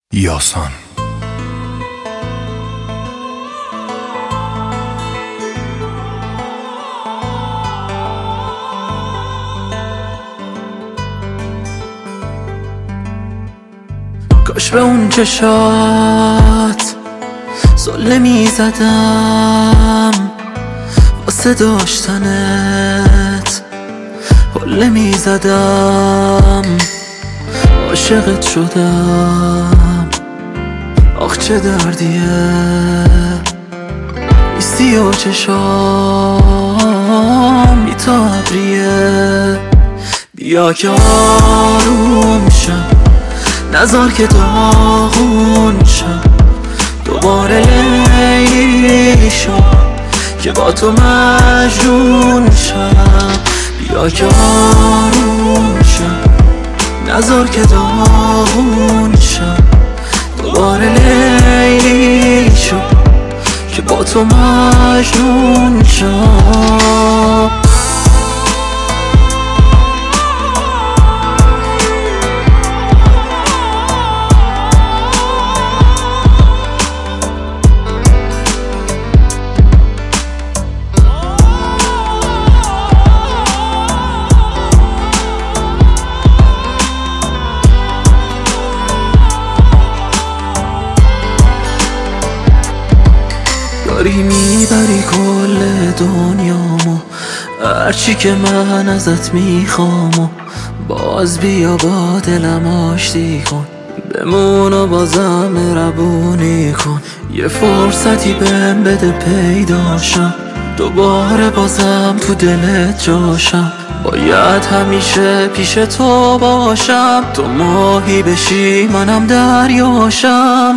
یاسان. کاش به اون چشات سله می زدم، واسه داشتنت حله می زدم. عاشقت شدم، آخ چه دردیه، نیستی و چشام بی تا ابریه. بیا که آروم شم، نذار که داغون شم، دوباره لیلی شم که با تو مجنون شم. بیا که آروم شم، نذار که داغون شم، دوباره لیلی شم که با تو مجنون شم. داری میبری کل دنیامو، هرچی که من ازت میخوامو. باز بیا با دلم آشتی کن، بمون و بازم مهربونی کن. یه فرصتی بهم بده پیداشم، دوباره بازم تو دلت جاشم. باید همیشه پیش تو باشم، تو ماهی بشی منم دریاشم.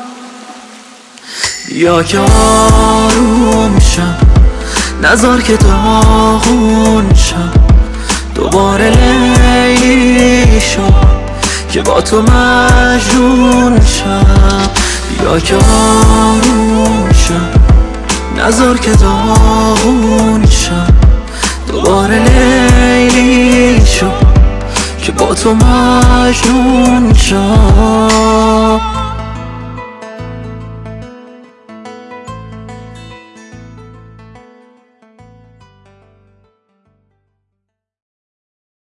بیا که آروم شم، نذار که داغون شم، دوباره لیلی شم که با تو مجنون شم. بیا که آروم شم، نذار که داغون شم، دوباره لیلی شم که با تو مجنون شم.